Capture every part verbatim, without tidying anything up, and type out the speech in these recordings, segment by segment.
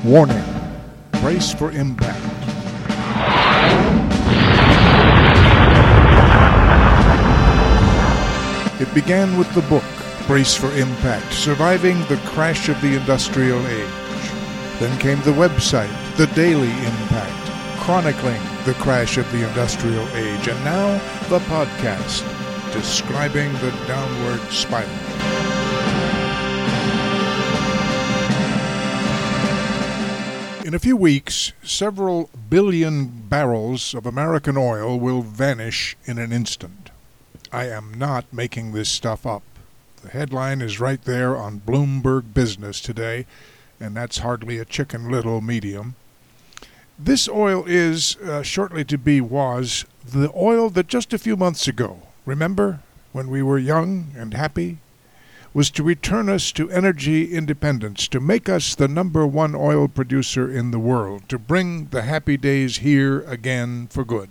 Warning. Brace for impact. It began with the book, Brace for Impact, Surviving the Crash of the Industrial Age. Then came the website, The Daily Impact, chronicling the crash of the Industrial Age. And now, the podcast, describing the downward spiral. In a few weeks, several billion barrels of American oil will vanish in an instant. I am not making this stuff up. The headline is right there on Bloomberg Business today, and that's hardly a Chicken Little medium. This oil is, uh, shortly to be was, the oil that just a few months ago, remember, when we were young and happy, was to return us to energy independence, to make us the number one oil producer in the world, to bring the happy days here again for good.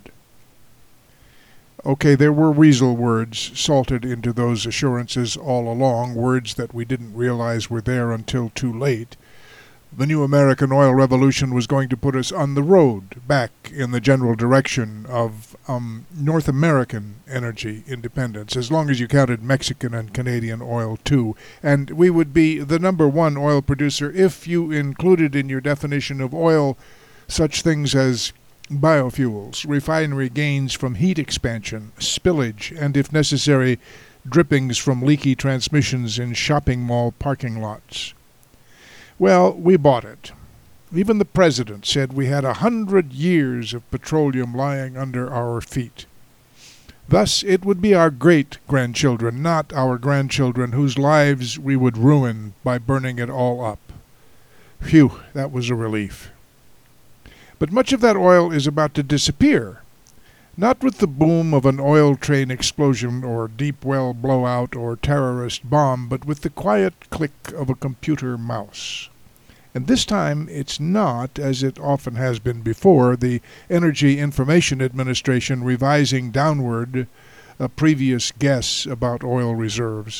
Okay, there were weasel words salted into those assurances all along, words that we didn't realize were there until too late. The new American oil revolution was going to put us on the road back in the general direction of um, North American energy independence, as long as you counted Mexican and Canadian oil too. And we would be the number one oil producer if you included in your definition of oil such things as biofuels, refinery gains from heat expansion, spillage, and if necessary, drippings from leaky transmissions in shopping mall parking lots. Well, we bought it. Even the president said we had a hundred years of petroleum lying under our feet. Thus, it would be our great-grandchildren, not our grandchildren, whose lives we would ruin by burning it all up. Phew, that was a relief. But much of that oil is about to disappear. Not with the boom of an oil train explosion or deep well blowout or terrorist bomb, but with the quiet click of a computer mouse. And this time it's not, as it often has been before, the Energy Information Administration revising downward a previous guess about oil reserves.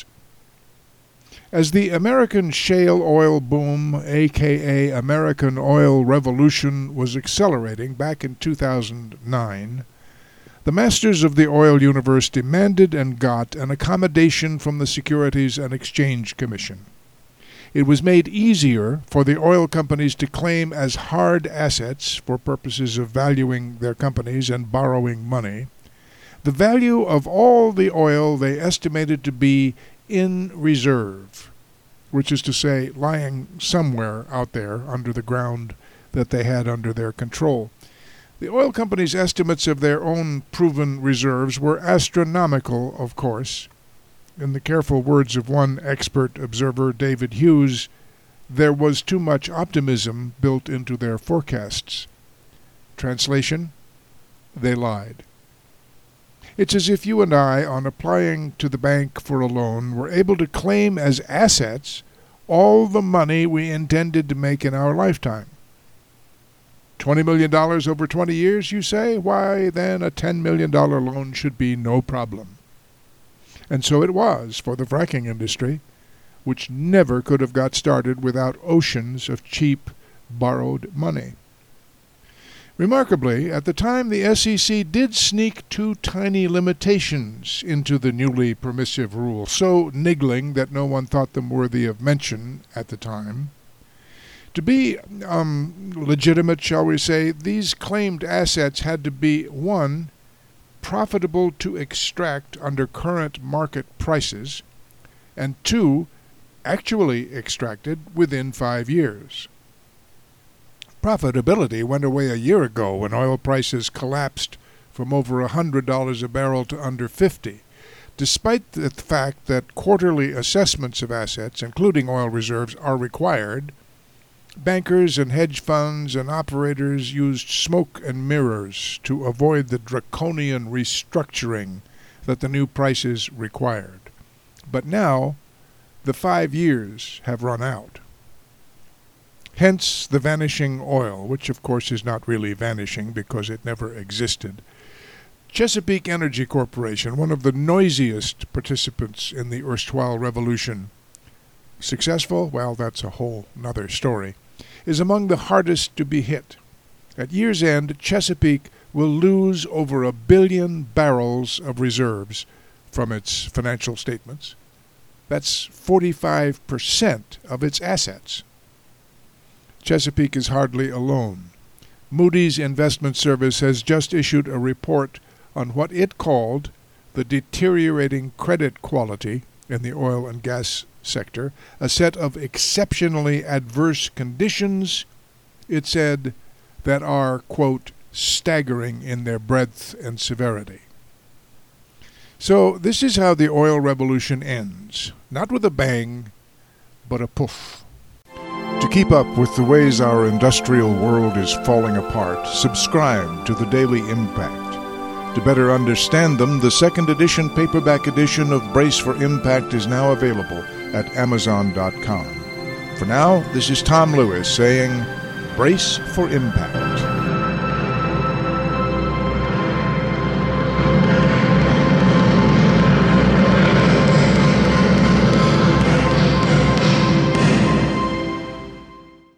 As the American shale oil boom, aka American Oil Revolution, was accelerating back in two thousand nine, the masters of the oil universe demanded and got an accommodation from the Securities and Exchange Commission. It was made easier for the oil companies to claim as hard assets, for purposes of valuing their companies and borrowing money, the value of all the oil they estimated to be in reserve, which is to say, lying somewhere out there under the ground that they had under their control. The oil companies' estimates of their own proven reserves were astronomical, of course. In the careful words of one expert observer, David Hughes, there was too much optimism built into their forecasts. Translation: they lied. It's as if you and I, on applying to the bank for a loan, were able to claim as assets all the money we intended to make in our lifetime. twenty million dollars over twenty years, you say? Why, then a ten million dollars loan should be no problem. And so it was for the fracking industry, which never could have got started without oceans of cheap, borrowed money. Remarkably, at the time the S E C did sneak two tiny limitations into the newly permissive rule, so niggling that no one thought them worthy of mention at the time. To be um, legitimate, shall we say, these claimed assets had to be, one, profitable to extract under current market prices, and two, actually extracted within five years. Profitability went away a year ago when oil prices collapsed from over one hundred dollars a barrel to under fifty, despite the fact that quarterly assessments of assets, including oil reserves, are required. Bankers and hedge funds and operators used smoke and mirrors to avoid the draconian restructuring that the new prices required. But now, the five years have run out. Hence the vanishing oil, which of course is not really vanishing because it never existed. Chesapeake Energy Corporation, one of the noisiest participants in the erstwhile revolution. Successful? Well, that's a whole nother story. is among the hardest to be hit. At year's end, Chesapeake will lose over a billion barrels of reserves from its financial statements. That's forty-five percent of its assets. Chesapeake is hardly alone. Moody's Investment Service has just issued a report on what it called the deteriorating credit quality in the oil and gas sector, a set of exceptionally adverse conditions, it said, that are, quote, staggering in their breadth and severity. So this is how the oil revolution ends. Not with a bang, but a poof. To keep up with the ways our industrial world is falling apart, subscribe to the Daily Impact. To better understand them, the second edition paperback edition of Brace for Impact is now available at amazon dot com. For now, this is Tom Lewis saying, Brace for Impact.